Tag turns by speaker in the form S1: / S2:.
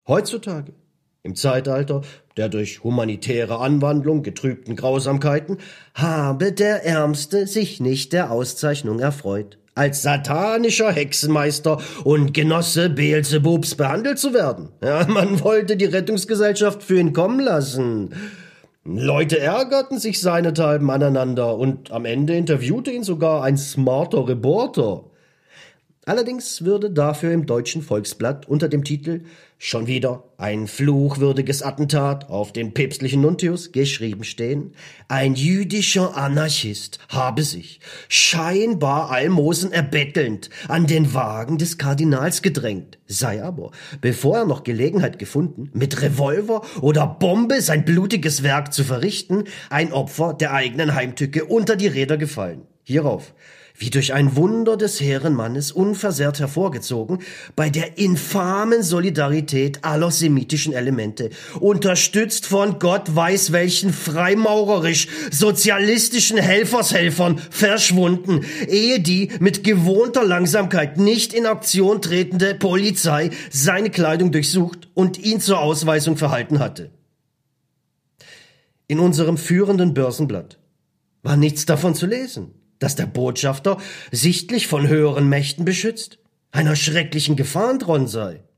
S1: Heutzutage, im Zeitalter der durch humanitäre Anwandlung getrübten Grausamkeiten, habe der Ärmste sich nicht der Auszeichnung erfreut, als satanischer Hexenmeister und Genosse Beelzebubs behandelt zu werden. Ja, man wollte die Rettungsgesellschaft für ihn kommen lassen. Leute ärgerten sich seinethalben aneinander und am Ende interviewte ihn sogar ein smarter Reporter. Allerdings würde dafür im Deutschen Volksblatt unter dem Titel »Schon wieder ein fluchwürdiges Attentat auf den päpstlichen Nuntius« geschrieben stehen: Ein jüdischer Anarchist habe sich, scheinbar Almosen erbettelnd, an den Wagen des Kardinals gedrängt, sei aber, bevor er noch Gelegenheit gefunden, mit Revolver oder Bombe sein blutiges Werk zu verrichten, ein Opfer der eigenen Heimtücke unter die Räder gefallen. Hierauf, wie durch ein Wunder des Herrenmannes unversehrt hervorgezogen, bei der infamen Solidarität aller semitischen Elemente, unterstützt von Gott weiß welchen freimaurerisch-sozialistischen Helfershelfern verschwunden, ehe die mit gewohnter Langsamkeit nicht in Aktion tretende Polizei seine Kleidung durchsucht und ihn zur Ausweisung verhalten hatte. In unserem führenden Börsenblatt war nichts davon zu lesen, dass der Botschafter sichtlich von höheren Mächten beschützt, einer schrecklichen Gefahr entronnen sei.